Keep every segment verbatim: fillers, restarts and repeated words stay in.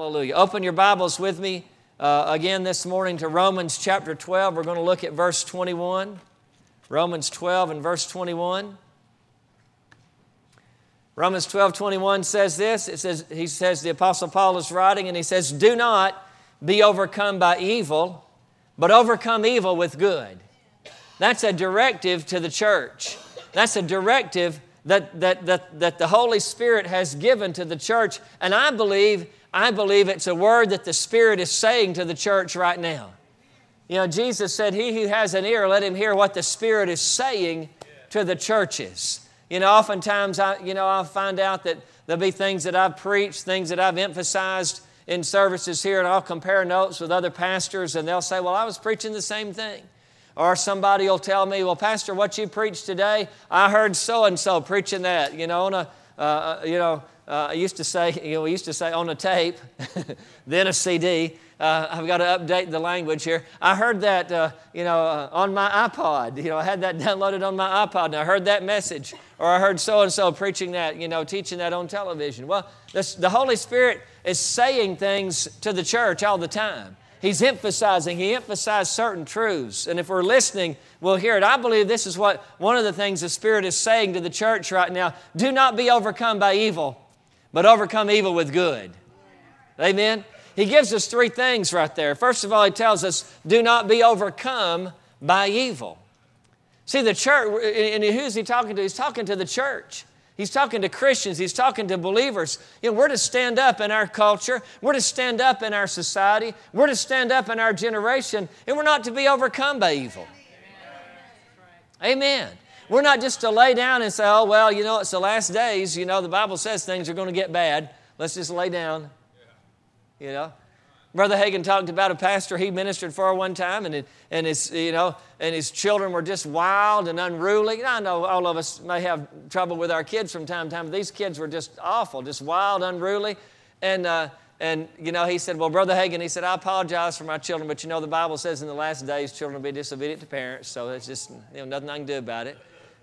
Hallelujah. Open your Bibles with me uh, again this morning to Romans chapter twelve. We're going to look at verse twenty-one. Romans twelve and verse twenty-one. Romans twelve, twenty-one says this. It says, he says, the Apostle Paul is writing, and he says, do not be overcome by evil, but overcome evil with good. That's a directive to the church. That's a directive that, that, that, that the Holy Spirit has given to the church. And I believe, I believe it's a word that the Spirit is saying to the church right now. You know, Jesus said, he who has an ear, let him hear what the Spirit is saying to the churches. You know, oftentimes, I, you know, I'll find out that there'll be things that I've preached, things that I've emphasized in services here, and I'll compare notes with other pastors, and they'll say, well, I was preaching the same thing. Or somebody will tell me, well, Pastor, what you preached today, I heard so-and-so preaching that, you know, on a, uh, you know, uh, I used to say, you know, we used to say on a tape, then a C D. Uh, I've got to update the language here. I heard that, uh, you know, uh, on my iPod. You know, I had that downloaded on my iPod, and I heard that message. Or I heard so-and-so preaching that, you know, teaching that on television. Well, this, the Holy Spirit is saying things to the church all the time. He's emphasizing, He emphasized certain truths. And if we're listening, we'll hear it. I believe this is what one of the things the Spirit is saying to the church right now. Do not be overcome by evil, but overcome evil with good. Amen? He gives us three things right there. First of all, He tells us, do not be overcome by evil. See, the church, and who's He talking to? He's talking to the church. He's talking to Christians. He's talking to believers. You know, we're to stand up in our culture. We're to stand up in our society. We're to stand up in our generation, and we're not to be overcome by evil. Amen. We're not just to lay down and say, oh, well, you know, it's the last days. You know, the Bible says things are going to get bad. Let's just lay down. You know, Brother Hagin talked about a pastor he ministered for one time, and and his you know and his children were just wild and unruly. I know all of us may have trouble with our kids from time to time, but these kids were just awful, just wild, unruly, and uh, and you know he said, well, Brother Hagin, he said, I apologize for my children, but you know the Bible says in the last days children will be disobedient to parents, so it's just you know nothing I can do about it.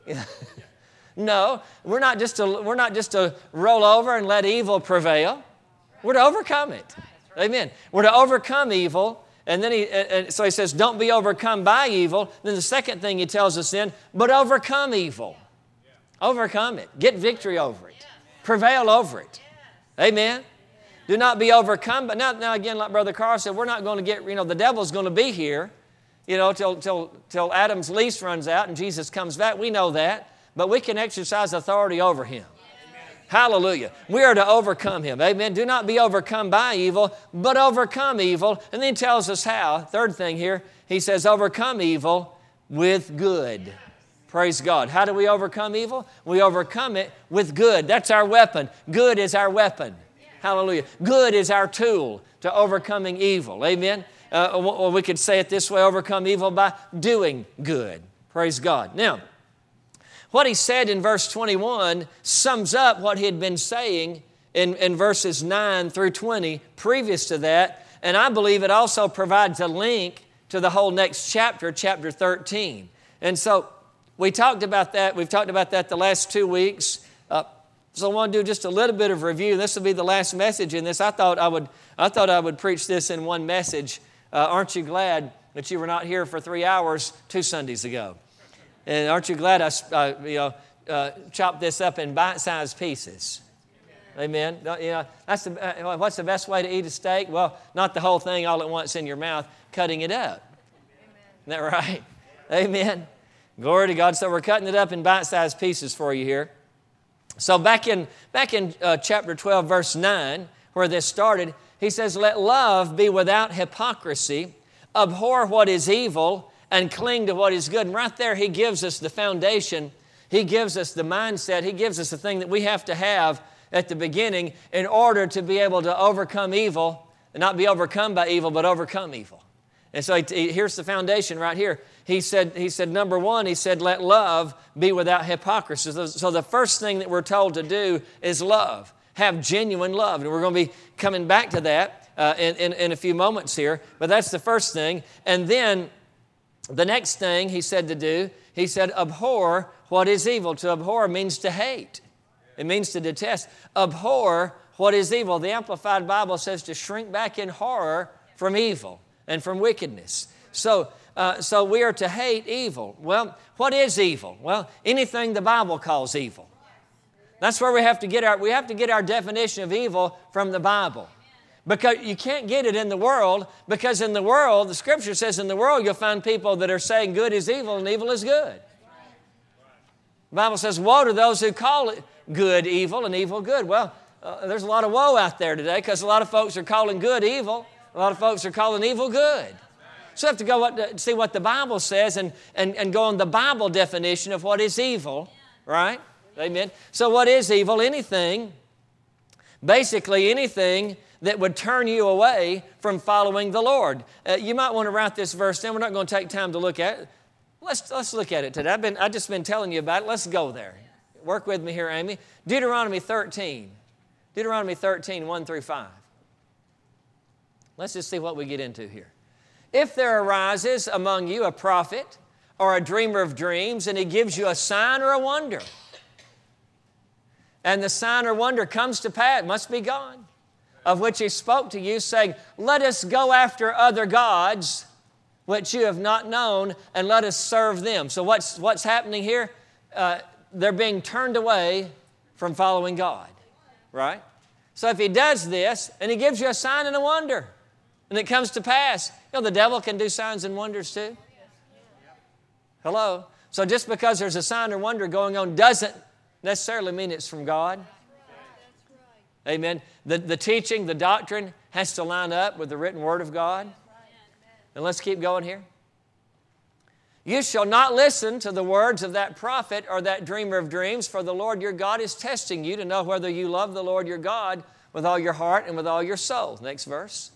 No, we're not just to we're not just to roll over and let evil prevail. We're to overcome it. Amen. We're to overcome evil. And then he, and so he says, don't be overcome by evil. Then the second thing he tells us then, but overcome evil. Overcome it. Get victory over it. Prevail over it. Amen. Do not be overcome. But now, now again, like Brother Carl said, we're not going to get, you know, the devil's going to be here, you know, till, till, till Adam's lease runs out and Jesus comes back. We know that. But we can exercise authority over him. Hallelujah. We are to overcome him. Amen. Do not be overcome by evil, but overcome evil. And then he tells us how. Third thing here, he says, overcome evil with good. Praise God. How do we overcome evil? We overcome it with good. That's our weapon. Good is our weapon. Hallelujah. Good is our tool to overcoming evil. Amen. Uh, or we could say it this way, overcome evil by doing good. Praise God. Now, what he said in verse twenty-one sums up what he had been saying in, in verses nine through twenty previous to that. And I believe it also provides a link to the whole next chapter, chapter thirteen. And so we talked about that. We've talked about that the last two weeks. Uh, so I want to do just a little bit of review. This will be the last message in this. I thought I would, I thought I would preach this in one message. Uh, aren't you glad that you were not here for three hours two Sundays ago? And aren't you glad I uh, you know, uh, chopped this up in bite-sized pieces? Amen. Amen. You know, that's the, uh, what's the best way to eat a steak? Well, not the whole thing all at once in your mouth, cutting it up. Amen. Isn't that right? Amen. Glory to God. So we're cutting it up in bite-sized pieces for you here. So back in, back in uh, chapter twelve, verse nine, where this started, he says, let love be without hypocrisy, abhor what is evil, and cling to what is good. And right there, he gives us the foundation. He gives us the mindset. He gives us the thing that we have to have at the beginning in order to be able to overcome evil, and not be overcome by evil, but overcome evil. And so he, he, here's the foundation right here. He said, he said, number one, he said, let love be without hypocrisy. So, so the first thing that we're told to do is love. Have genuine love. And we're going to be coming back to that uh, in, in, in a few moments here. But that's the first thing. And then the next thing he said to do, he said, abhor what is evil. To abhor means to hate. It means to detest. Abhor what is evil. The Amplified Bible says to shrink back in horror from evil and from wickedness. So, uh, so we are to hate evil. Well, what is evil? Well, anything the Bible calls evil. That's where we have to get our, we have to get our definition of evil from the Bible. Because you can't get it in the world, because in the world, the Scripture says in the world you'll find people that are saying good is evil and evil is good. The Bible says, woe to those who call it good evil and evil good. Well, uh, there's a lot of woe out there today because a lot of folks are calling good evil. A lot of folks are calling evil good. So we have to go what, see what the Bible says and, and, and go on the Bible definition of what is evil, right? Amen. So what is evil? Anything, basically anything that would turn you away from following the Lord. Uh, you might want to write this verse down. We're not going to take time to look at it. Let's, let's look at it today. I've, been, I've just been telling you about it. Let's go there. Work with me here, Amy. Deuteronomy thirteen. Deuteronomy thirteen, one through five. Let's just see what we get into here. If there arises among you a prophet or a dreamer of dreams, and he gives you a sign or a wonder, and the sign or wonder comes to pass, it must be God, of which he spoke to you, saying, let us go after other gods which you have not known, and let us serve them. So what's, what's happening here? Uh, they're being turned away from following God, right? So if he does this, and he gives you a sign and a wonder, and it comes to pass, you know, the devil can do signs and wonders too. Hello? So just because there's a sign or wonder going on doesn't necessarily mean it's from God. Amen. The, the teaching, the doctrine has to line up with the written Word of God. And let's keep going here. You shall not listen to the words of that prophet or that dreamer of dreams, for the Lord your God is testing you to know whether you love the Lord your God with all your heart and with all your soul. Next verse.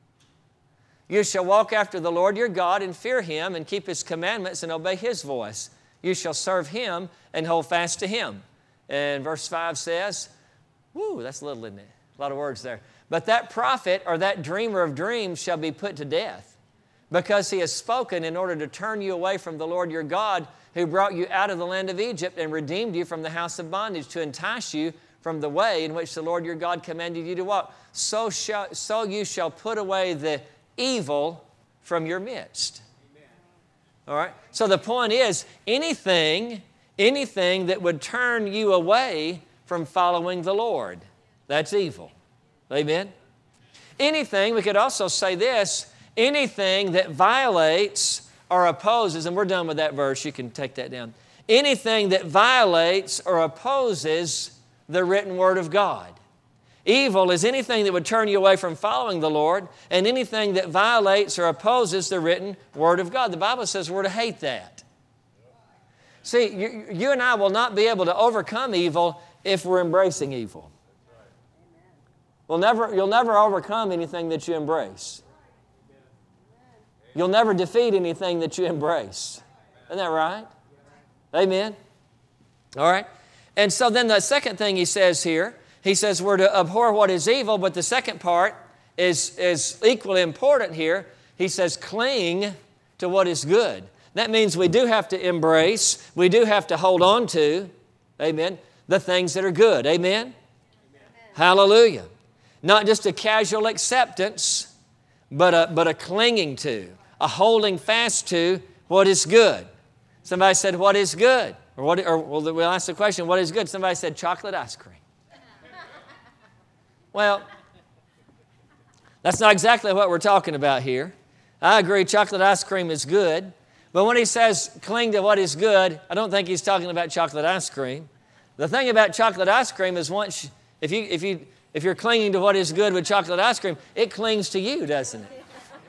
You shall walk after the Lord your God and fear Him and keep His commandments and obey His voice. You shall serve Him and hold fast to Him. And verse five says, whoo, that's a little, isn't it? A lot of words there. But that prophet or that dreamer of dreams shall be put to death, because he has spoken in order to turn you away from the Lord your God, who brought you out of the land of Egypt and redeemed you from the house of bondage, to entice you from the way in which the Lord your God commanded you to walk. So, shall, so you shall put away the evil from your midst. Amen. All right? So the point is, anything, anything that would turn you away from following the Lord, that's evil. Amen? Anything, we could also say this, anything that violates or opposes, and we're done with that verse, you can take that down. Anything that violates or opposes the written Word of God. Evil is anything that would turn you away from following the Lord, and anything that violates or opposes the written Word of God. The Bible says we're to hate that. See, you, you and I will not be able to overcome evil if we're embracing evil. We'll never, you'll never overcome anything that you embrace. You'll never defeat anything that you embrace. Isn't that right? Amen? All right. And so then the second thing he says here, he says we're to abhor what is evil, but the second part is, is equally important here. He says cling to what is good. That means we do have to embrace, we do have to hold on to, amen, the things that are good. Amen? Amen. Hallelujah. Not just a casual acceptance, but a, but a clinging to, a holding fast to what is good. Somebody said, what is good? Or, what, or we'll ask the question, what is good? Somebody said, chocolate ice cream. Well, that's not exactly what we're talking about here. I agree, chocolate ice cream is good. But when he says cling to what is good, I don't think he's talking about chocolate ice cream. The thing about chocolate ice cream is once, if, you, if, you, if you're clinging to what is good with chocolate ice cream, it clings to you, doesn't it?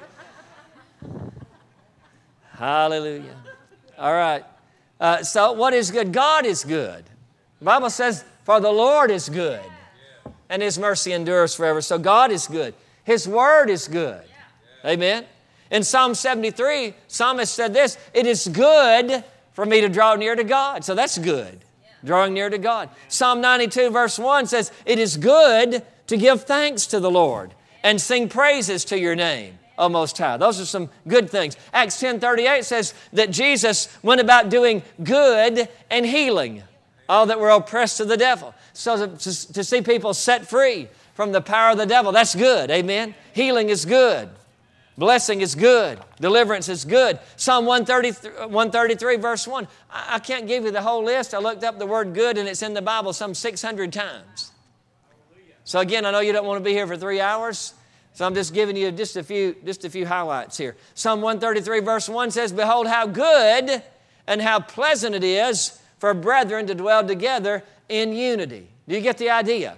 Hallelujah. All right. Uh, so what is good? God is good. The Bible says, for the Lord is good, and His mercy endures forever. So God is good. His Word is good. Amen? In Psalm seventy-three, psalmist said this, it is good for me to draw near to God. So that's good, drawing near to God. Psalm ninety-two verse one says, it is good to give thanks to the Lord and sing praises to your name, O Most High. Those are some good things. Acts ten thirty-eight says that Jesus went about doing good and healing all that were oppressed of the devil. So to, to, to see people set free from the power of the devil, that's good. Amen. Healing is good. Blessing is good. Deliverance is good. Psalm one thirty-three, verse one. I, I can't give you the whole list. I looked up the word good, and it's in the Bible some six hundred times. So again, I know you don't want to be here for three hours, so I'm just giving you just a few, just a few highlights here. Psalm one thirty-three, verse one says, behold how good and how pleasant it is for brethren to dwell together in unity. Do you get the idea?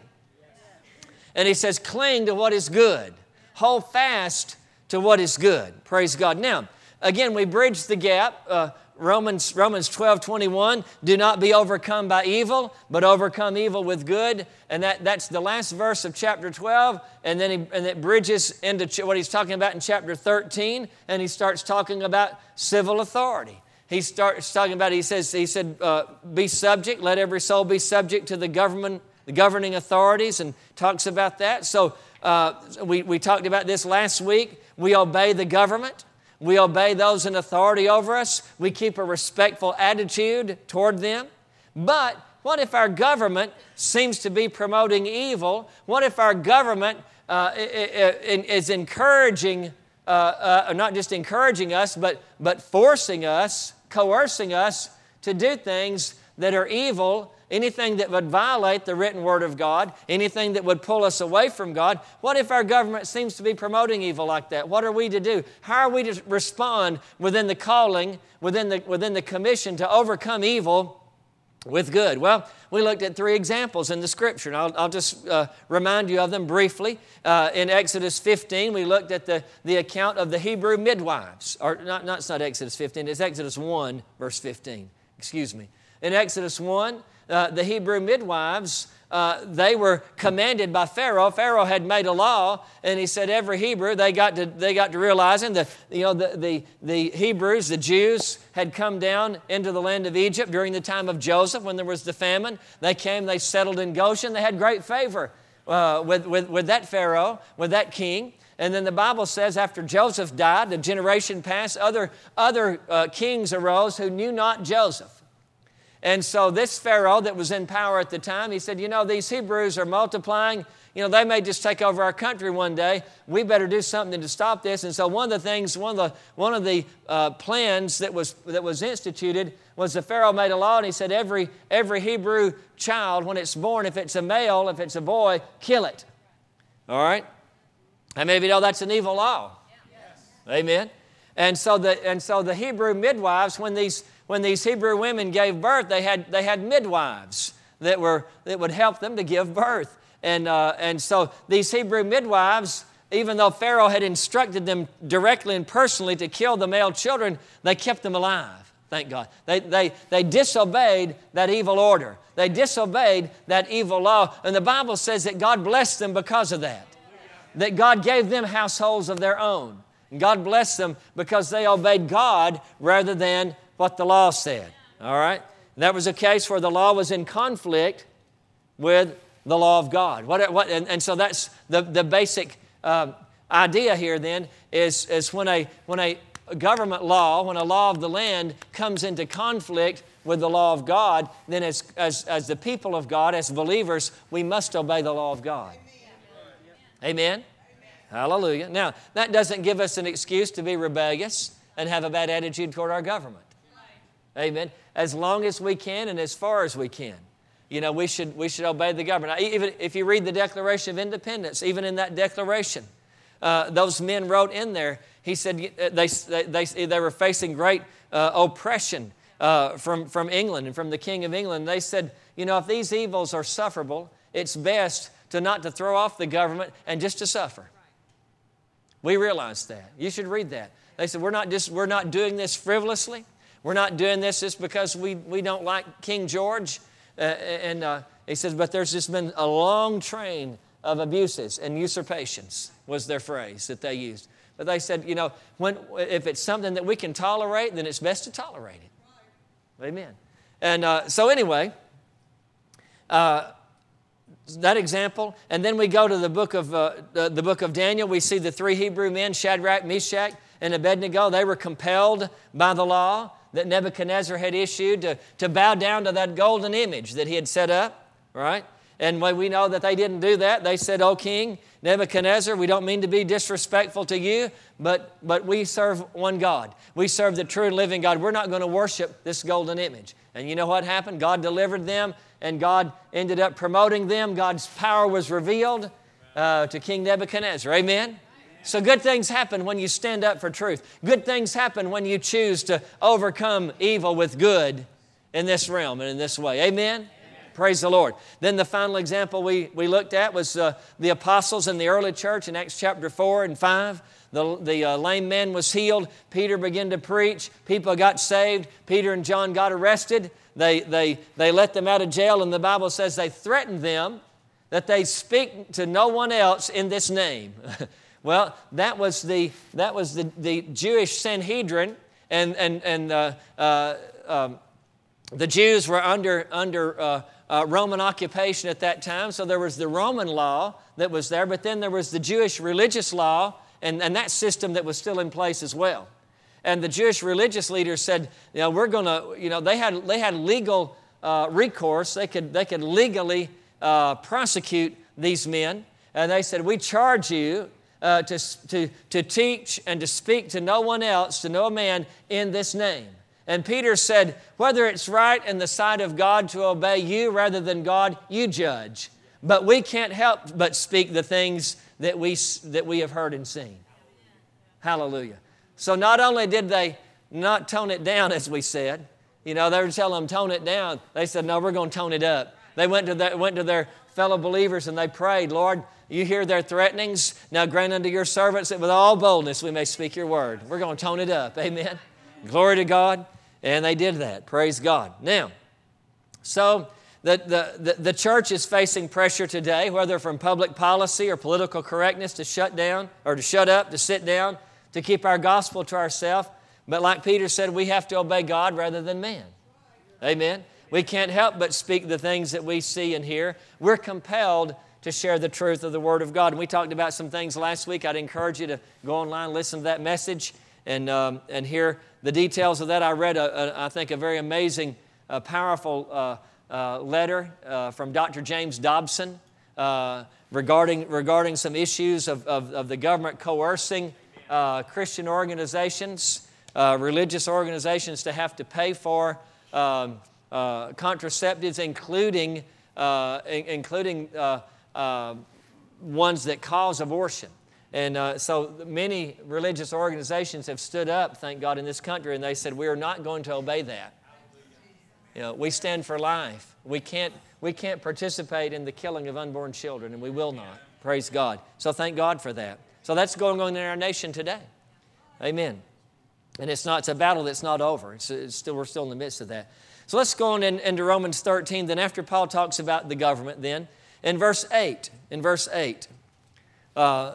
And he says, cling to what is good. Hold fast to what is good. Praise God. Now, again, we bridge the gap. Uh, Romans, Romans twelve twenty-one, do not be overcome by evil, but overcome evil with good. And that, that's the last verse of chapter twelve. And then he, and it bridges into ch- what he's talking about in chapter thirteen. And he starts talking about civil authority. He starts talking about, he says, he said, uh, be subject, let every soul be subject to the government, the governing authorities, and talks about that. So uh, we, we talked about this last week. We obey the government. We obey those in authority over us. We keep a respectful attitude toward them. But what if our government seems to be promoting evil? What if our government uh, is encouraging, uh, uh, not just encouraging us, but, but forcing us, coercing us to do things that are evil, anything that would violate the written Word of God, anything that would pull us away from God? What if our government seems to be promoting evil like that? What are we to do? How are we to respond within the calling, within the, within the commission to overcome evil with good? Well, we looked at three examples in the Scripture, and I'll, I'll just uh, remind you of them briefly. Uh, in Exodus fifteen, we looked at the, the account of the Hebrew midwives. Or not, not, it's not Exodus fifteen, it's Exodus one, verse fifteen. Excuse me. In Exodus one, Uh, the Hebrew midwives, uh, they were commanded by Pharaoh. Pharaoh had made a law, and he said every Hebrew, they got to, they got to realizing that, you know, the, the, the Hebrews, the Jews, had come down into the land of Egypt during the time of Joseph when there was the famine. They came, they settled in Goshen. They had great favor uh, with, with, with that Pharaoh, with that king. And then the Bible says after Joseph died, a generation passed, other, other uh, kings arose who knew not Joseph. And so this Pharaoh that was in power at the time, he said, you know, these Hebrews are multiplying. You know, they may just take over our country one day. We better do something to stop this. And so one of the things, one of the, one of the uh, plans that was, that was instituted was the Pharaoh made a law, and he said every, every Hebrew child, when it's born, if it's a male, if it's a boy, kill it. All right? How many of you know that's an evil law? Yes. Amen. And so the, and so the Hebrew midwives, when these When these Hebrew women gave birth, they had, they had midwives that, were, that would help them to give birth. And, uh, and so these Hebrew midwives, even though Pharaoh had instructed them directly and personally to kill the male children, they kept them alive, thank God. They, they, they disobeyed that evil order. They disobeyed that evil law. And the Bible says that God blessed them because of that. That God gave them households of their own. And God blessed them because they obeyed God rather than what the law said. All right? That was a case where the law was in conflict with the law of God. What, what, and, and so that's the, the basic uh, idea here then is, is when, a, when a government law, when a law of the land comes into conflict with the law of God, then as, as, as the people of God, as believers, we must obey the law of God. Amen? Amen? Hallelujah. Now, that doesn't give us an excuse to be rebellious and have a bad attitude toward our government. Amen. As long as we can and as far as we can. You know, we should, we should obey the government. Even if you read the Declaration of Independence, even in that declaration, uh, those men wrote in there, he said they, they, they were facing great uh, oppression uh, from, from England and from the King of England. They said, you know, if these evils are sufferable, it's best to not to throw off the government and just to suffer. We realized that. You should read that. They said, we're not just, we're not doing this frivolously. We're not doing this just because we, we don't like King George. Uh, and uh, he says, but there's just been a long train of abuses and usurpations, was their phrase that they used. But they said, you know, when, if it's something that we can tolerate, then it's best to tolerate it. Amen. And uh, so anyway, uh, that example. And then we go to the book of uh, the, the book of Daniel. We see the three Hebrew men, Shadrach, Meshach, and Abednego. They were compelled by the law. that Nebuchadnezzar had issued to, to bow down to that golden image that he had set up, right? And when we know that they didn't do that, they said, "O King Nebuchadnezzar, we don't mean to be disrespectful to you, but, but we serve one God. We serve the true and living God. We're not going to worship this golden image." And you know what happened? God delivered them, and God ended up promoting them. God's power was revealed uh, to King Nebuchadnezzar. Amen? So good things happen when you stand up for truth. Good things happen when you choose to overcome evil with good in this realm and in this way. Amen? Praise the Lord. Then the final example we, we looked at was uh, the apostles in the early church in Acts chapter four and five. The, the uh, lame man was healed. Peter began to preach. People got saved. Peter and John got arrested. They, they, they let them out of jail, and the Bible says they threatened them that they speak to no one else in this name. Well, that was the, that was the, the Jewish Sanhedrin, and, and, and uh, uh, um, the Jews were under, under uh, uh, Roman occupation at that time, so there was the Roman law that was there, but then there was the Jewish religious law, and, and that system that was still in place as well. And the Jewish religious leaders said, you know, we're going to, you know, they had, they had legal uh, recourse. They could, they could legally uh, prosecute these men, and they said, we charge you uh, to, to, to teach and to speak to no one else, to no man in this name. And Peter said, whether it's right in the sight of God to obey you rather than God, you judge. But we can't help but speak the things that we, that we have heard and seen. Hallelujah. So not only did they not tone it down, as we said, you know, they were telling them, tone it down. They said, no, we're going to tone it up. They went to, their, went to their fellow believers and they prayed, Lord, you hear their threatenings. Now grant unto your servants that with all boldness we may speak your word. We're going to tone it up. Amen. Glory to God. And they did that. Praise God. Now, so the, the, the, the church is facing pressure today, whether from public policy or political correctness, to shut down or to shut up, to sit down, to keep our gospel to ourselves. But like Peter said, we have to obey God rather than man. Amen. We can't help but speak the things that we see and hear. We're compelled to share the truth of the Word of God. And we talked about some things last week. I'd encourage you to go online, listen to that message, and, um, and hear the details of that. I read, a, a, I think, a very amazing, uh, powerful uh, uh, letter uh, from Doctor James Dobson uh, regarding, regarding some issues of, of, of the government coercing uh, Christian organizations, uh, religious organizations to have to pay for um, uh, contraceptives, including, uh, in, including uh, uh, ones that cause abortion. And uh, so many religious organizations have stood up, thank God, in this country, and they said, we are not going to obey that. You know, we stand for life. We can't, we can't participate in the killing of unborn children, and we will not. Praise God. So thank God for that. So that's going on in our nation today. Amen. And it's not, it's a battle that's not over. It's, it's still, we're still in the midst of that. So let's go on in, into Romans thirteen. Then after Paul talks about the government, then in verse eight, in verse eight, uh,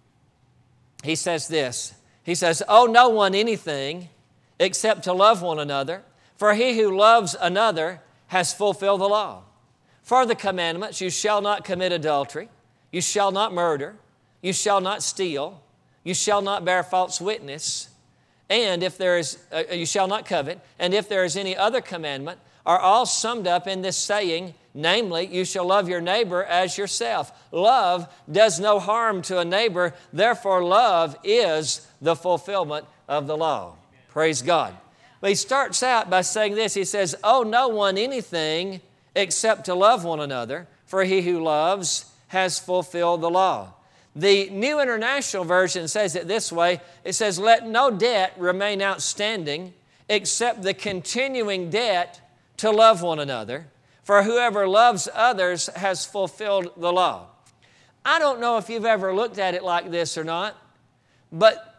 he says this. He says, owe no one anything except to love one another, for he who loves another has fulfilled the law. For the commandments, you shall not commit adultery, you shall not murder, you shall not steal, you shall not bear false witness, and if there is, uh, you shall not covet, and if there is any other commandment, are all summed up in this saying, namely, you shall love your neighbor as yourself. Love does no harm to a neighbor, therefore love is the fulfillment of the law. Praise God. But he starts out by saying this. He says, owe no one anything except to love one another, for he who loves has fulfilled the law. The New International Version says it this way. It says, let no debt remain outstanding except the continuing debt to love one another, for whoever loves others has fulfilled the law. I don't know if you've ever looked at it like this or not, but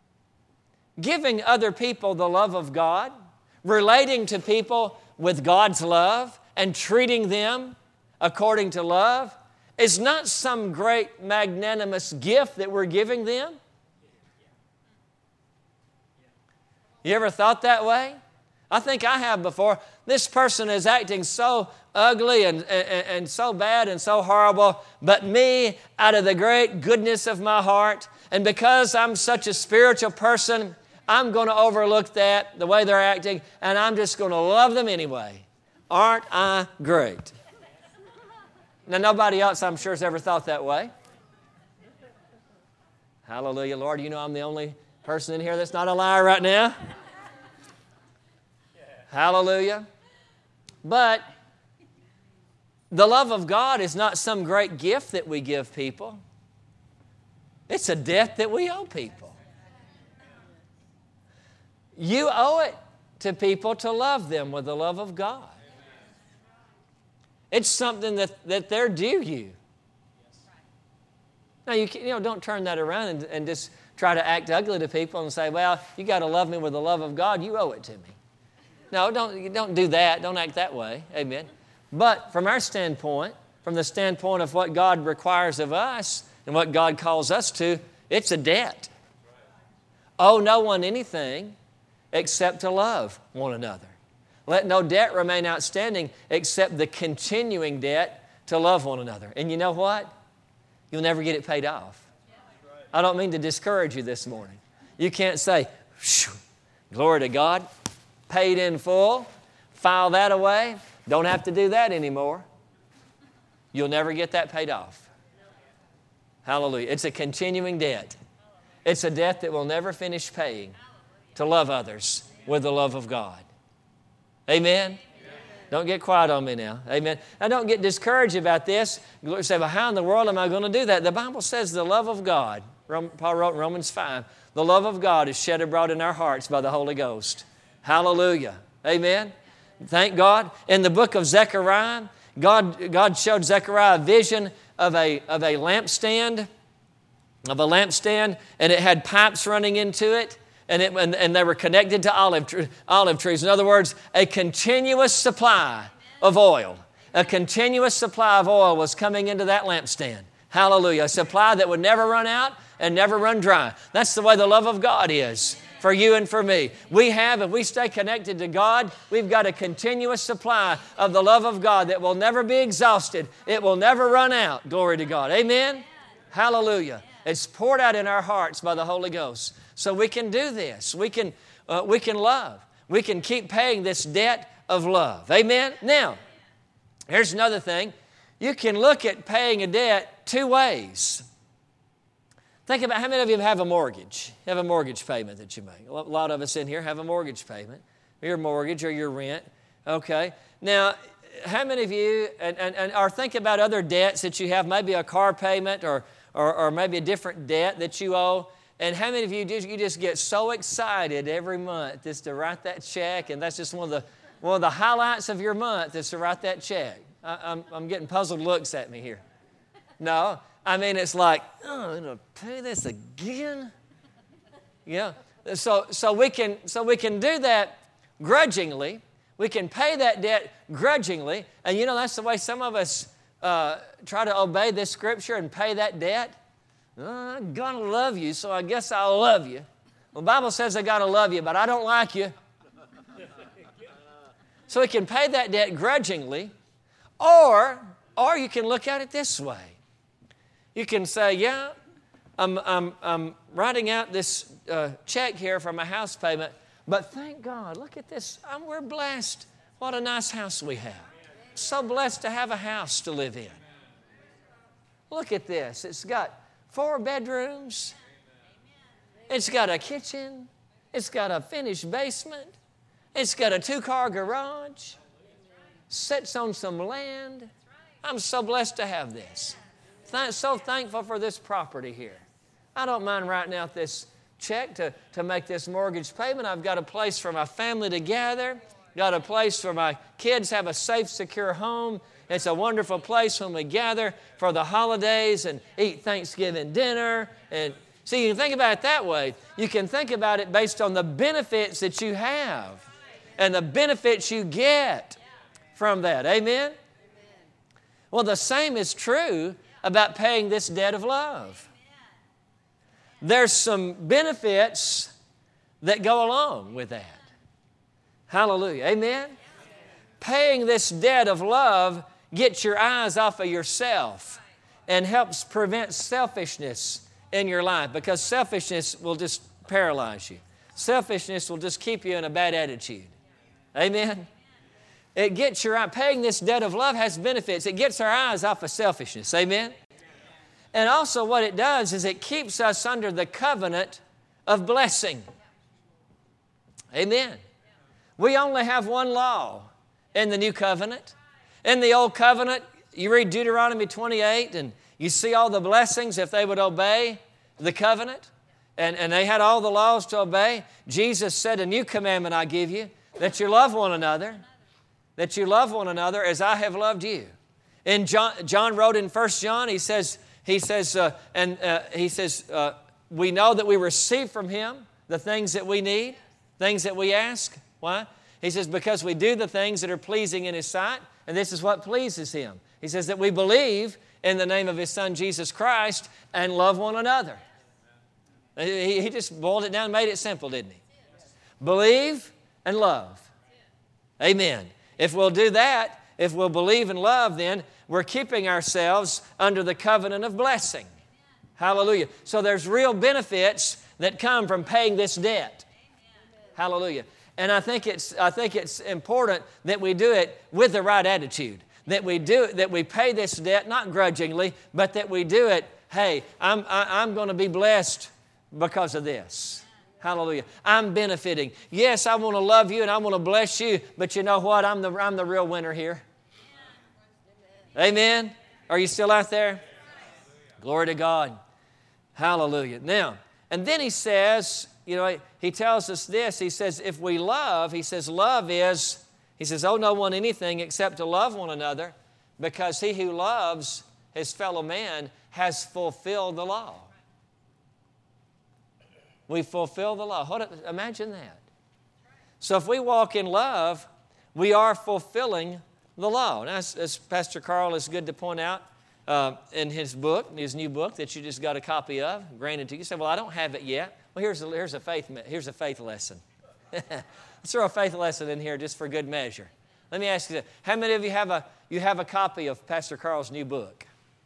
giving other people the love of God, relating to people with God's love, and treating them according to love is not some great magnanimous gift that we're giving them. You ever thought that way? I think I have before. This person is acting so ugly and, and, and so bad and so horrible, but me, out of the great goodness of my heart, and because I'm such a spiritual person, I'm going to overlook that, the way they're acting, and I'm just going to love them anyway. Aren't I great? Now, nobody else, I'm sure, has ever thought that way. Hallelujah, Lord. You know I'm the only person in here that's not a liar right now. Hallelujah. But the love of God is not some great gift that we give people. It's a debt that we owe people. You owe it to people to love them with the love of God. It's something that, that they're due you. Now, you, can, you know, don't turn that around and, and just try to act ugly to people and say, well, you got to love me with the love of God. You owe it to me. No, don't, don't do that. Don't act that way. Amen. But from our standpoint, from the standpoint of what God requires of us and what God calls us to, it's a debt. Owe no one anything except to love one another. Let no debt remain outstanding except the continuing debt to love one another. And you know what? You'll never get it paid off. I don't mean to discourage you this morning. You can't say, glory to God, paid in full, file that away, don't have to do that anymore. You'll never get that paid off. Hallelujah. It's a continuing debt. It's a debt that will never finish paying to love others with the love of God. Amen? Amen. Don't get quiet on me now. Amen. Now don't get discouraged about this. You say, well, how in the world am I going to do that? The Bible says the love of God, Paul wrote in Romans five, the love of God is shed abroad in our hearts by the Holy Ghost. Hallelujah. Amen. Thank God. In the book of Zechariah, God, God showed Zechariah a vision of a, of a lampstand, of a lampstand, and it had pipes running into it. And, it, and, and they were connected to olive, tr- olive trees. In other words, a continuous supply of oil. A continuous supply of oil was coming into that lampstand. Hallelujah. A supply that would never run out and never run dry. That's the way the love of God is for you and for me. We have, if we stay connected to God, we've got a continuous supply of the love of God that will never be exhausted. It will never run out. Glory to God. Amen? Hallelujah. It's poured out in our hearts by the Holy Ghost. So we can do this. We can, uh, we can love. We can keep paying this debt of love. Amen? Now, here's another thing. You can look at paying a debt two ways. Think about how many of you have a mortgage? You have a mortgage payment that you make. A lot of us in here have a mortgage payment. Your mortgage or your rent. Okay. Now, how many of you, and, and, and or think about other debts that you have, maybe a car payment or, or, or maybe a different debt that you owe. And how many of you just, you just get so excited every month just to write that check, and that's just one of the one of the highlights of your month is to write that check. I, I'm, I'm getting puzzled looks at me here. No, I mean it's like, oh, I'm gonna pay this again. Yeah. So so we can so we can do that grudgingly. We can pay that debt grudgingly, and you know that's the way some of us uh, try to obey this scripture and pay that debt. I'm going to love you, so I guess I'll love you. Well, the Bible says I got to love you, but I don't like you. So we can pay that debt grudgingly, or, or you can look at it this way. You can say, yeah, I'm, I'm, I'm writing out this uh, check here for my house payment, but thank God, look at this. I'm, we're blessed. What a nice house we have. So blessed to have a house to live in. Look at this. It's got four bedrooms. It's got a kitchen. It's got a finished basement. It's got a two-car garage. Sits on some land. I'm so blessed to have this. Th- so thankful for this property here. I don't mind writing out this check to, to make this mortgage payment. I've got a place for my family to gather. Got a place for my kids to have a safe, secure home. It's a wonderful place when we gather for the holidays and eat Thanksgiving dinner. And see, you can think about it that way. You can think about it based on the benefits that you have and the benefits you get from that. Amen? Well, the same is true about paying this debt of love. There's some benefits that go along with that. Hallelujah. Amen? Paying this debt of love gets your eyes off of yourself and helps prevent selfishness in your life, because selfishness will just paralyze you. Selfishness will just keep you in a bad attitude. Amen? It gets your eye, paying this debt of love has benefits. It gets our eyes off of selfishness. Amen? And also what it does is it keeps us under the covenant of blessing. Amen? We only have one law in the new covenant. In the old covenant, you read Deuteronomy twenty-eight and you see all the blessings if they would obey the covenant. And, and they had all the laws to obey. Jesus said, a new commandment I give you, that you love one another, that you love one another as I have loved you. And John, John wrote in First John, he says, he says, uh, and uh, he says, uh, we know that we receive from Him the things that we need, things that we ask. Why? He says, because we do the things that are pleasing in His sight, and this is what pleases Him. He says that we believe in the name of His Son, Jesus Christ, and love one another. He, he just boiled it down and made it simple, didn't He? Believe and love. Amen. If we'll do that, if we'll believe and love, then we're keeping ourselves under the covenant of blessing. Hallelujah. So there's real benefits that come from paying this debt. Hallelujah. And I think it's I think it's important that we do it with the right attitude. That we do that we pay this debt not grudgingly, but that we do it, hey, I'm I, I'm going to be blessed because of this. Hallelujah. I'm benefiting. Yes, I want to love you and I want to bless you, but you know what? I'm the I'm the real winner here. Amen. Are you still out there? Glory to God. Hallelujah. Now, and then he says, you know, he tells us this. He says, if we love, he says, love is, he says, owe no one anything except to love one another, because he who loves his fellow man has fulfilled the law. We fulfill the law. What, imagine that. So if we walk in love, we are fulfilling the law. Now, as, as Pastor Carl is good to point out uh, in his book, his new book that you just got a copy of, granted to you. You say, well, I don't have it yet. Well, here's a, here's a, faith, here's a faith lesson. Let's throw a faith lesson in here just for good measure. Let me ask you this. How many of you have a, you have a copy of Pastor Carl's new book?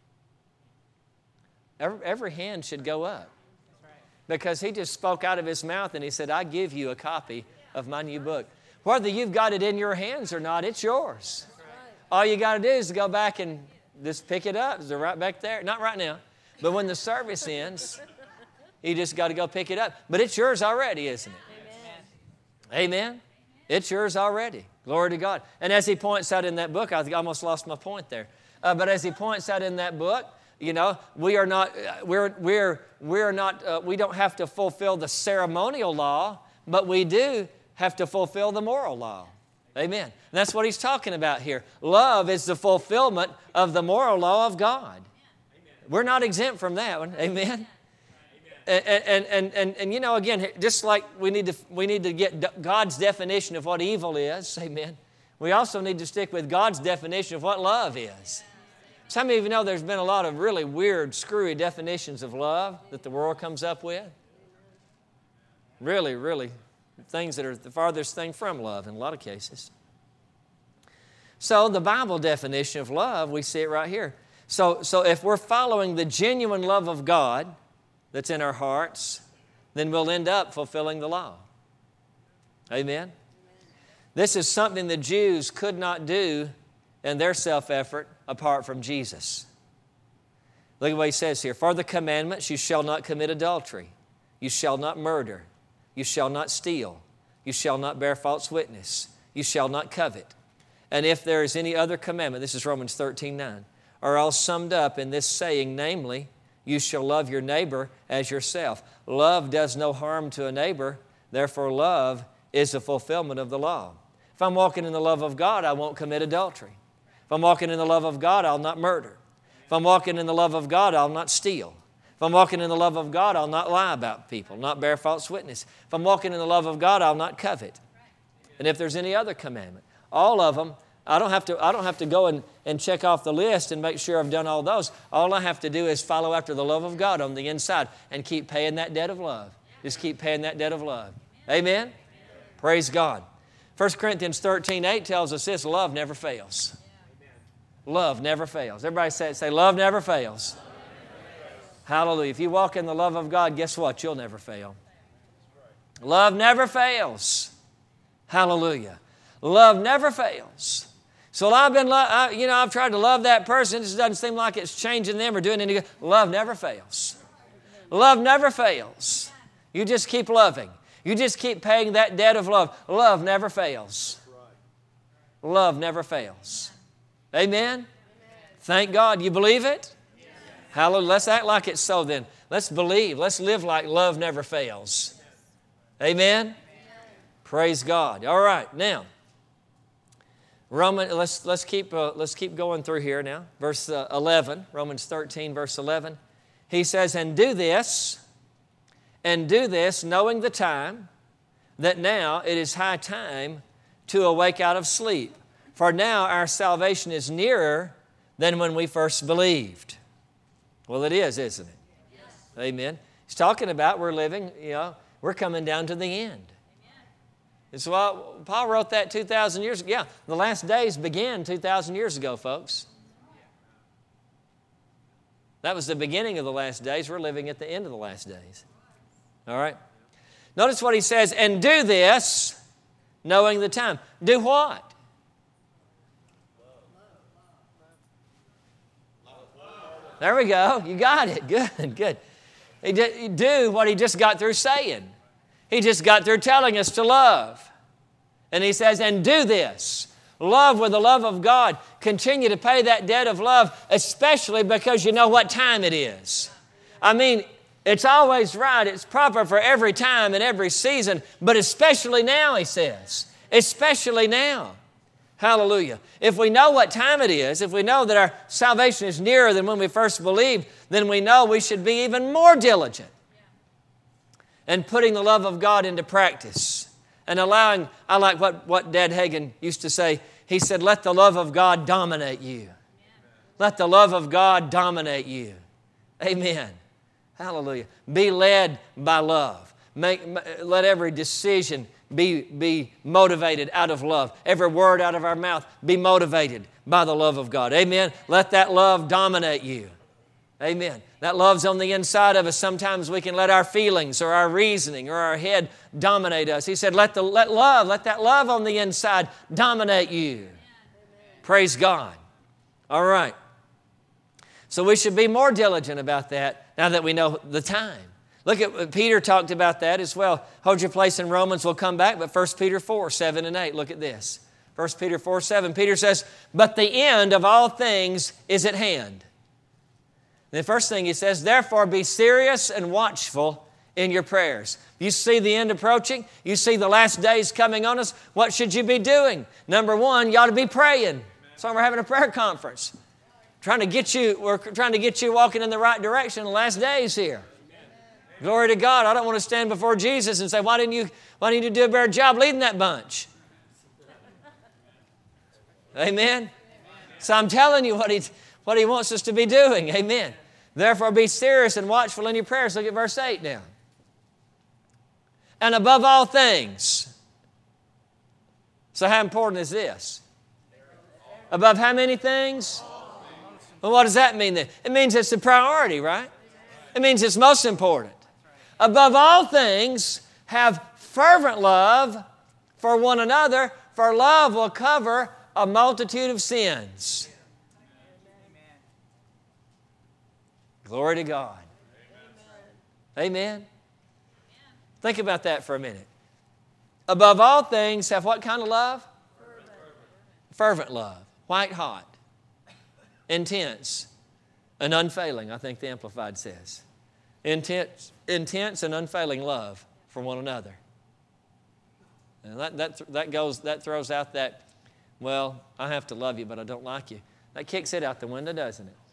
Every, every hand should go up. Because he just spoke out of his mouth and he said, I give you a copy of my new book. Whether you've got it in your hands or not, it's yours. All you got to do is go back and just pick it up. Is it right back there? Not right now. But when the service ends, you just got to go pick it up. But it's yours already, isn't it? Amen. Amen. It's yours already. Glory to God. And as he points out in that book, I almost lost my point there. Uh, but as he points out in that book, you know, we are not, we're, we're, we're not, uh, we don't have to fulfill the ceremonial law, but we do have to fulfill the moral law. Amen. And that's what he's talking about here. Love is the fulfillment of the moral law of God. We're not exempt from that one. Amen. And, and, and, and, and you know, again, just like we need to, we need to get God's definition of what evil is. Amen. We also need to stick with God's definition of what love is. Some of you know there's been a lot of really weird, screwy definitions of love that the world comes up with. Really, really, things that are the farthest thing from love in a lot of cases. So the Bible definition of love, we see it right here. So, so if we're following the genuine love of God that's in our hearts, then we'll end up fulfilling the law. Amen? This is something the Jews could not do in their self-effort apart from Jesus. Look at what he says here. For the commandments, you shall not commit adultery. You shall not murder. You shall not steal. You shall not bear false witness. You shall not covet. And if there is any other commandment, this is Romans thirteen nine, are all summed up in this saying, namely, you shall love your neighbor as yourself. Love does no harm to a neighbor. Therefore, love is the fulfillment of the law. If I'm walking in the love of God, I won't commit adultery. If I'm walking in the love of God, I'll not murder. If I'm walking in the love of God, I'll not steal. If I'm walking in the love of God, I'll not lie about people, not bear false witness. If I'm walking in the love of God, I'll not covet. And if there's any other commandment, all of them, I don't have to, I don't have to go and, and check off the list and make sure I've done all those. All I have to do is follow after the love of God on the inside and keep paying that debt of love. Just keep paying that debt of love. Amen? Praise God. First Corinthians thirteen eight tells us this, love never fails. Love never fails. Everybody say, say love never fails. Hallelujah. If you walk in the love of God, guess what? You'll never fail. Love never fails. Hallelujah. Love never fails. So I've been, lo- I, you know, I've tried to love that person. It just doesn't seem like it's changing them or doing any good. Love never fails. Love never fails. You just keep loving. You just keep paying that debt of love. Love never fails. Love never fails. Amen? Thank God. You believe it? Hallelujah. Let's act like it's so then. Let's believe. Let's live like love never fails. Amen? Praise God. All right, now, Roman. Let's let's keep uh, let's keep going through here now. Verse uh, eleven, Romans thirteen, verse eleven. He says, "And do this, and do this, knowing the time, that now it is high time to awake out of sleep. For now our salvation is nearer than when we first believed." Well, it is, isn't it? Yes. Amen. He's talking about we're living. You know, we're coming down to the end. And so uh, Paul wrote that two thousand years ago. Yeah, the last days began two thousand years ago, folks. That was the beginning of the last days. We're living at the end of the last days. All right? Notice what he says, "And do this, knowing the time." Do what? There we go. You got it. Good, good. He did, do what he just got through saying. He just got through telling us to love. And he says, and do this. Love with the love of God. Continue to pay that debt of love, especially because you know what time it is. I mean, it's always right. It's proper for every time and every season, but especially now, he says. Especially now. Hallelujah. If we know what time it is, if we know that our salvation is nearer than when we first believed, then we know we should be even more diligent and putting the love of God into practice and allowing, I like what, what Dad Hagin used to say. He said, let the love of God dominate you. Let the love of God dominate you. Amen. Hallelujah. Be led by love. Make, let every decision be, be motivated out of love. Every word out of our mouth be motivated by the love of God. Amen. Let that love dominate you. Amen. That love's on the inside of us. Sometimes we can let our feelings or our reasoning or our head dominate us. He said, let the let love, let that love on the inside dominate you. Amen. Praise God. All right. So we should be more diligent about that now that we know the time. Look at Peter talked about that as well. Hold your place in Romans. We'll come back, but First Peter four, seven and eight. Look at this. First Peter four, seven. Peter says, but the end of all things is at hand. The first thing he says, therefore be serious and watchful in your prayers. You see the end approaching. You see the last days coming on us. What should you be doing? Number one, you ought to be praying. So we're having a prayer conference. Trying to get you, we're trying to get you walking in the right direction in the last days here. Glory to God. I don't want to stand before Jesus and say, why didn't you, why didn't you do a better job leading that bunch? Amen? So I'm telling you what he, what he wants us to be doing. Amen. Therefore be serious and watchful in your prayers. Look at verse eight now. And above all things. So how important is this? Above how many things? Well, what does that mean then? It means it's a priority, right? It means it's most important. Above all things, have fervent love for one another, for love will cover a multitude of sins. Glory to God. Amen. Amen. Think about that for a minute. Above all things, have what kind of love? Fervent, Fervent love. White hot. Intense. And unfailing, I think the Amplified says. Intense, intense and unfailing love for one another. And that, that, that, goes, that throws out that, well, I have to love you, but I don't like you. That kicks it out the window, doesn't it?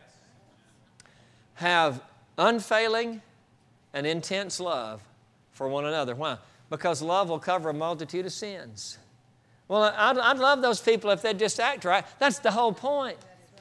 Have unfailing and intense love for one another. Why? Because love will cover a multitude of sins. Well, I'd, I'd love those people if they'd just act right. That's the whole point.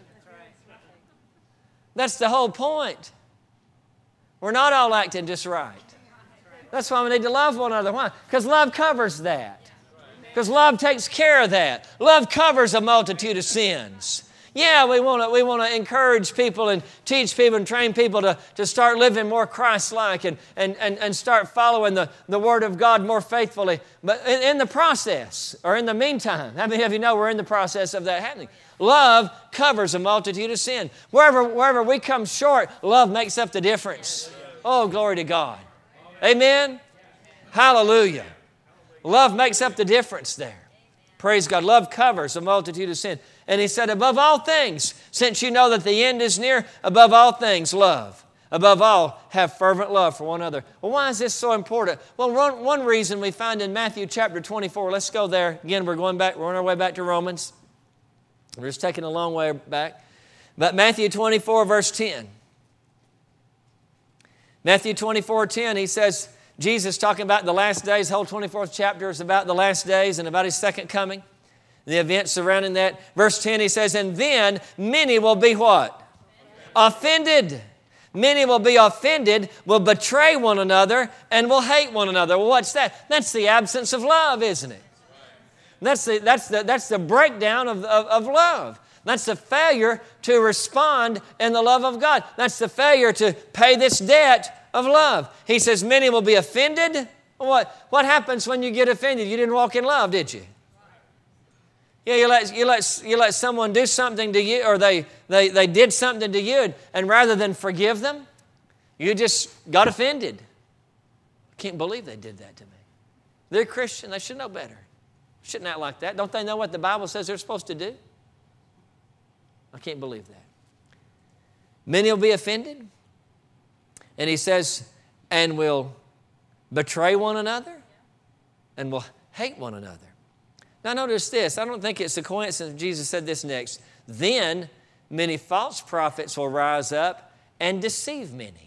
That's the whole point. We're not all acting just right. That's why we need to love one another. Why? Because love covers that. Because love takes care of that. Love covers a multitude of sins. Yeah, we want to we want to encourage people and teach people and train people to, to start living more Christ-like and, and, and, and start following the, the Word of God more faithfully. But in, in the process, or in the meantime, how many of you know we're in the process of that happening? Love covers a multitude of sin. Wherever, wherever we come short, love makes up the difference. Oh, glory to God. Amen? Hallelujah. Love makes up the difference there. Praise God. Love covers a multitude of sin. And he said, above all things, since you know that the end is near, above all things, love. Above all, have fervent love for one another. Well, why is this so important? Well, one, one reason we find in Matthew chapter twenty-four. Let's go there. Again, we're going back. We're on our way back to Romans. We're just taking a long way back. But Matthew twenty-four, verse ten. Matthew twenty-four, ten, he says, Jesus talking about the last days. The whole twenty-fourth chapter is about the last days and about His second coming. The events surrounding that. Verse ten, he says, and then many will be what? Offended. Many will be offended, will betray one another, and will hate one another. Well, what's that? That's the absence of love, isn't it? That's the, that's the, that's the breakdown of, of, of love. That's the failure to respond in the love of God. That's the failure to pay this debt of love. He says many will be offended. What, what happens when you get offended? You didn't walk in love, did you? Yeah, you let, you let, you let someone do something to you, or they, they, they did something to you, and, and rather than forgive them, you just got offended. I can't believe they did that to me. They're a Christian. They should know better. Shouldn't act like that. Don't they know what the Bible says they're supposed to do? I can't believe that. Many will be offended. And he says, and will betray one another and will hate one another. Now notice this. I don't think it's a coincidence Jesus said this next. Then many false prophets will rise up and deceive many.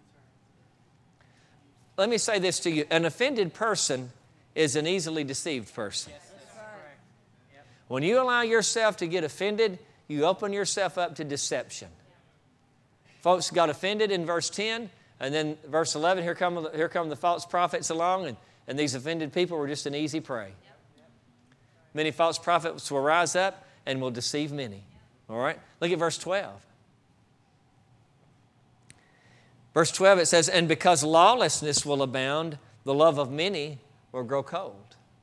Let me say this to you. An offended person is an easily deceived person. When you allow yourself to get offended, you open yourself up to deception. Folks got offended in verse ten, and then verse eleven, here come, here come the false prophets along, and, and these offended people were just an easy prey. Many false prophets will rise up and will deceive many. All right? Look at verse twelve. Verse twelve, it says, and because lawlessness will abound, the love of many will grow cold.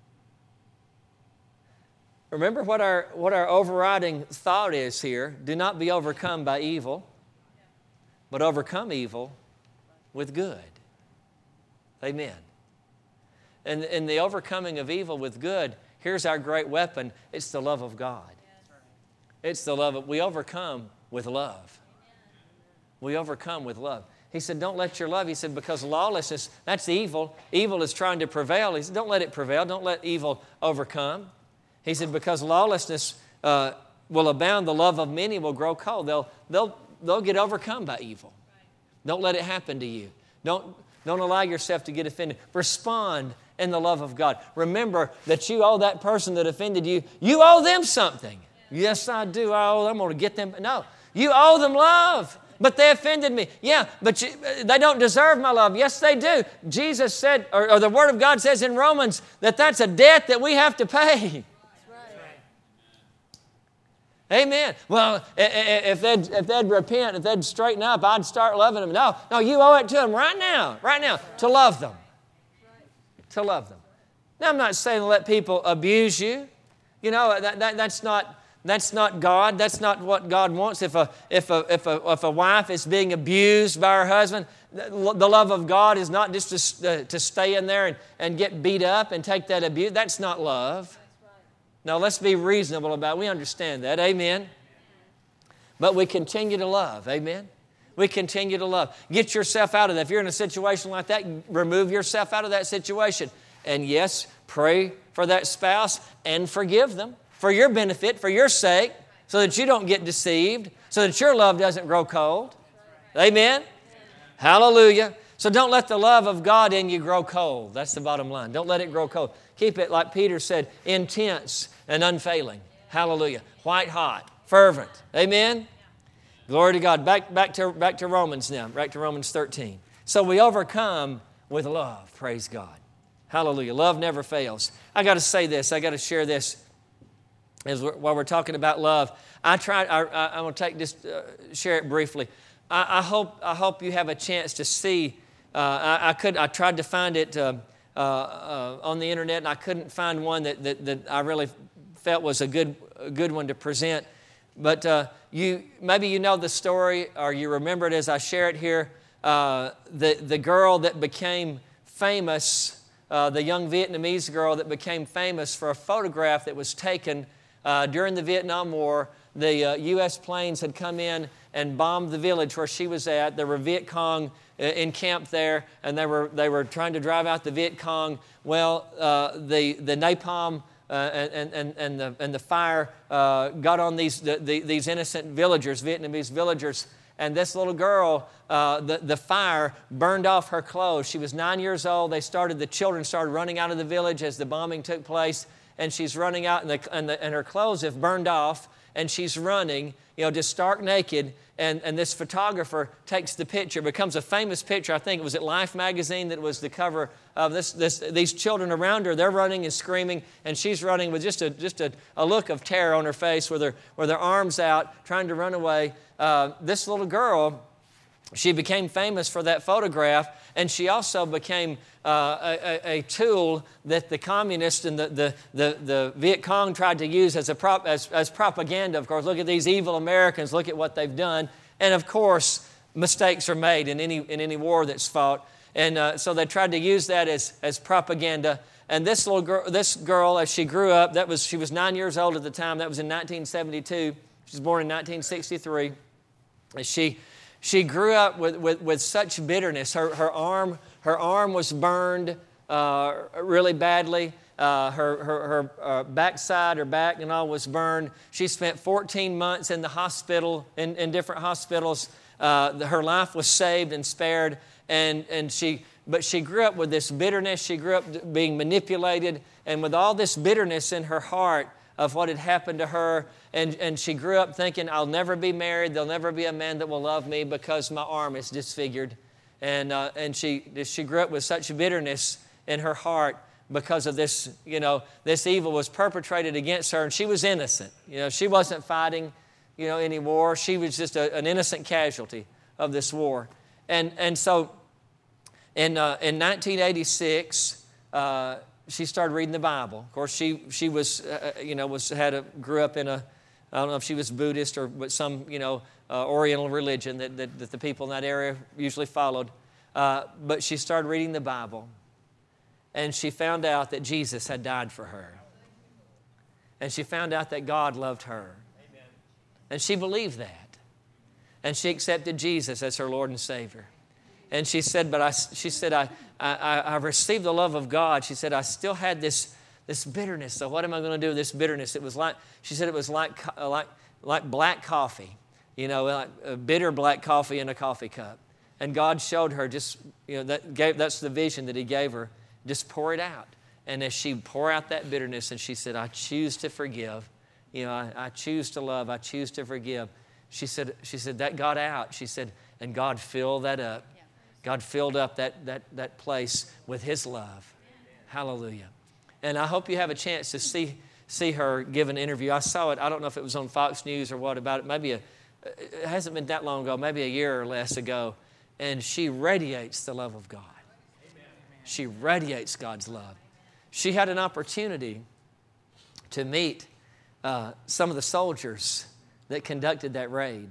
Remember what our, what our overriding thought is here. Do not be overcome by evil, but overcome evil with good. Amen. And in the overcoming of evil with good, here's our great weapon. It's the love of God. It's the love of, we overcome with love. We overcome with love. He said, don't let your love, he said, because lawlessness, that's evil. Evil is trying to prevail. He said, don't let it prevail. Don't let evil overcome. He said, because lawlessness uh, will abound, the love of many will grow cold. They'll, they'll, they'll get overcome by evil. Don't let it happen to you. Don't, don't allow yourself to get offended. Respond in the love of God. Remember that you owe that person that offended you, you owe them something. Yes, I do. I owe them. I'm going to get them. No, you owe them love. But they offended me. Yeah, but you, they don't deserve my love. Yes, they do. Jesus said, or, or the Word of God says in Romans, that that's a debt that we have to pay. Amen. Well, if they'd, if they'd repent, if they'd straighten up, I'd start loving them. No, no, you owe it to them right now, right now, to love them. To love them. Now, I'm not saying to let people abuse you. You know, that, that, that's not that's not God. That's not what God wants. If a, if, a, if, a, if a wife is being abused by her husband, the love of God is not just to, to stay in there and, and get beat up and take that abuse. That's not love. Now, let's be reasonable about it. We understand that. Amen. But we continue to love. Amen. We continue to love. Get yourself out of that. If you're in a situation like that, remove yourself out of that situation. And yes, pray for that spouse and forgive them for your benefit, for your sake, so that you don't get deceived, so that your love doesn't grow cold. Amen. Hallelujah. So don't let the love of God in you grow cold. That's the bottom line. Don't let it grow cold. Keep it, like Peter said, intense and unfailing. Hallelujah. White hot, fervent. Amen? Glory to God. Back, back, to, back to Romans now. Back to Romans thirteen. So we overcome with love. Praise God. Hallelujah. Love never fails. I got to say this. I got to share this. as we're, while we're talking about love, I tried. I, I, I'm going to take just uh, share it briefly. I, I hope I hope you have a chance to see. Uh, I, I could. I tried to find it uh, uh, uh, on the internet, and I couldn't find one that that, that I really felt was a good a good one to present. But uh, you maybe you know the story, or you remember it as I share it here. Uh, the the girl that became famous, uh, the young Vietnamese girl that became famous for a photograph that was taken uh, during the Vietnam War. The uh, U S planes had come in and bombed the village where she was at. There were Viet Cong uh, encamped there, and they were they were trying to drive out the Viet Cong. Well, uh, the the napalm uh, and and and the and the fire uh, got on these the, the, these innocent villagers, Vietnamese villagers. And this little girl, uh, the, the fire burned off her clothes. She was nine years old. They started, the children started running out of the village as the bombing took place. And she's running out, and, the, and, the, and her clothes have burned off. And she's running, you know, just stark naked. And, and this photographer takes the picture. It becomes a famous picture. I think it was at Life magazine that was the cover of this. this these children around her, they're running and screaming. And she's running with just a, just a, a look of terror on her face with her, with her arms out, trying to run away. Uh, this little girl, she became famous for that photograph, and she also became uh, a, a, a tool that the communists and the, the, the, the Viet Cong tried to use as, a prop, as, as propaganda. Of course, look at these evil Americans, look at what they've done. And of course, mistakes are made in any, in any war that's fought. And uh, so they tried to use that as, as propaganda. And this little girl, this girl, as she grew up, that was she was nine years old at the time. That was in nineteen seventy-two. She was born in nineteen sixty-three. She, she grew up with, with, with such bitterness. Her, her, arm, her arm was burned uh, really badly. Uh, her her, her uh, backside, her back and all was burned. She spent fourteen months in the hospital, in, in different hospitals. Uh, her life was saved and spared. And, and she, but she grew up with this bitterness. She grew up being manipulated. And with all this bitterness in her heart of what had happened to her, and, and she grew up thinking, I'll never be married, there'll never be a man that will love me because my arm is disfigured. And, uh, and she, she grew up with such bitterness in her heart because of this, you know, this evil was perpetrated against her, and she was innocent. You know, she wasn't fighting, you know, any war. She was just a, an innocent casualty of this war. And, and so in, uh, in nineteen eighty-six, uh, she started reading the Bible. Of course, she she was uh, you know was had a grew up in a I don't know if she was Buddhist or but some you know uh, Oriental religion that, that that the people in that area usually followed. Uh, but she started reading the Bible, and she found out that Jesus had died for her, and she found out that God loved her, Amen. And she believed that, and she accepted Jesus as her Lord and Savior. And she said, but I, she said, I, I, I received the love of God. She said, I still had this, this bitterness. So what am I going to do with this bitterness? It was like, she said it was like, like, like black coffee, you know, like a bitter black coffee in a coffee cup. And God showed her just, you know, that gave, that's the vision that He gave her. Just pour it out. And as she poured out that bitterness, and she said, I choose to forgive. You know, I, I choose to love. I choose to forgive. She said, she said, that got out. She said, and God filled that up. God filled up that, that, that place with His love. Hallelujah. And I hope you have a chance to see, see her give an interview. I saw it. I don't know if it was on Fox News or what about it. Maybe a, it hasn't been that long ago, maybe a year or less ago. And she radiates the love of God. She radiates God's love. She had an opportunity to meet uh, some of the soldiers that conducted that raid.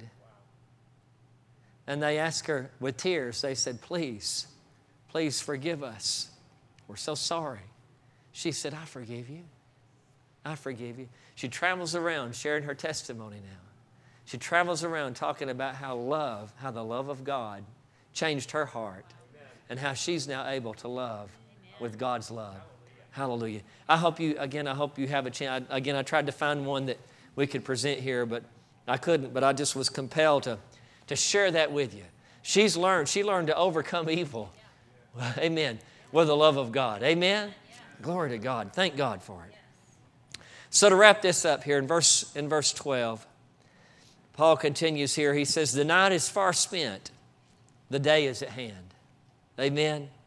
And they asked her with tears, they said, please, please forgive us. We're so sorry. She said, I forgive you. I forgive you. She travels around sharing her testimony now. She travels around talking about how love, how the love of God changed her heart, and how she's now able to love with God's love. Hallelujah. I hope you, again, I hope you have a chance. Again, I tried to find one that we could present here, but I couldn't, but I just was compelled to to share that with you. She's learned, she learned to overcome evil. Yeah. Amen. With the love of God. Amen. Yeah. Glory to God. Thank God for it. Yes. So to wrap this up here in verse, in verse twelve, Paul continues here. He says, the night is far spent. The day is at hand. Amen. Yeah.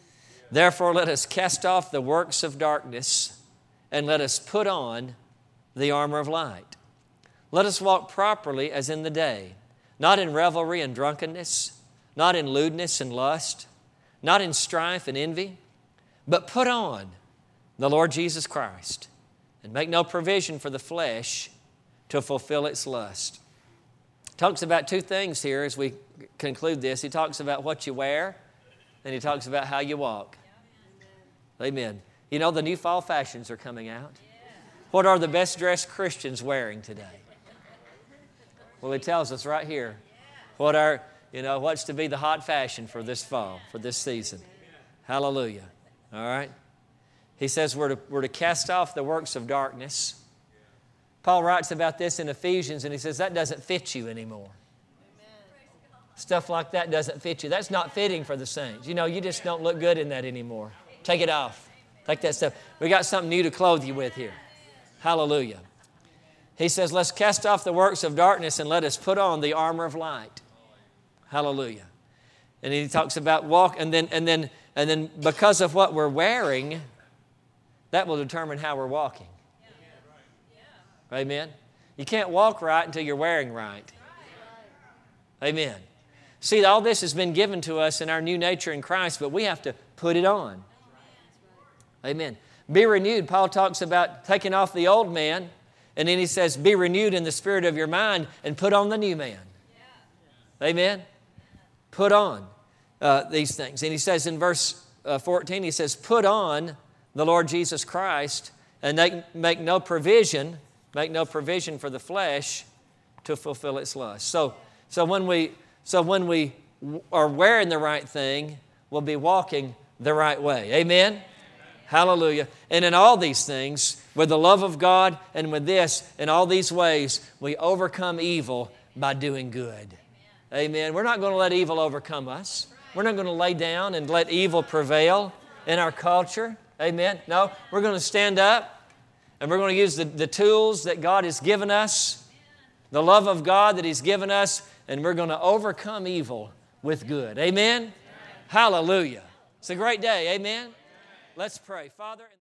Therefore, let us cast off the works of darkness and let us put on the armor of light. Let us walk properly as in the day, not in revelry and drunkenness, not in lewdness and lust, not in strife and envy, but put on the Lord Jesus Christ and make no provision for the flesh to fulfill its lust. Talks about two things here as we conclude this. He talks about what you wear, and he talks about how you walk. Amen. You know, the new fall fashions are coming out. What are the best dressed Christians wearing today? Well, he tells us right here what are, you know, what's to be the hot fashion for this fall, for this season. Hallelujah. All right? He says we're to, we're to cast off the works of darkness. Paul writes about this in Ephesians, and he says that doesn't fit you anymore. Stuff like that doesn't fit you. That's not fitting for the saints. You know, you just don't look good in that anymore. Take it off. Take that stuff. We got something new to clothe you with here. Hallelujah. He says, let's cast off the works of darkness and let us put on the armor of light. Hallelujah. And he talks about walk, and then, and then, and then because of what we're wearing, that will determine how we're walking. Amen. You can't walk right until you're wearing right. Amen. See, all this has been given to us in our new nature in Christ, but we have to put it on. Amen. Be renewed. Paul talks about taking off the old man, and then he says, be renewed in the spirit of your mind and put on the new man. Amen. Put on uh, these things. And he says in verse uh, fourteen, he says, put on the Lord Jesus Christ and make, make no provision, make no provision for the flesh to fulfill its lust. So, so when we, so when we are wearing the right thing, we'll be walking the right way. Amen? Amen. Hallelujah. And in all these things, with the love of God and with this, in all these ways, we overcome evil by doing good. Amen. Amen. We're not going to let evil overcome us. We're not going to lay down and let evil prevail in our culture. Amen. No, we're going to stand up and we're going to use the, the tools that God has given us, the love of God that He's given us, and we're going to overcome evil with good. Amen. Amen. Hallelujah. It's a great day. Amen. Let's pray. Father.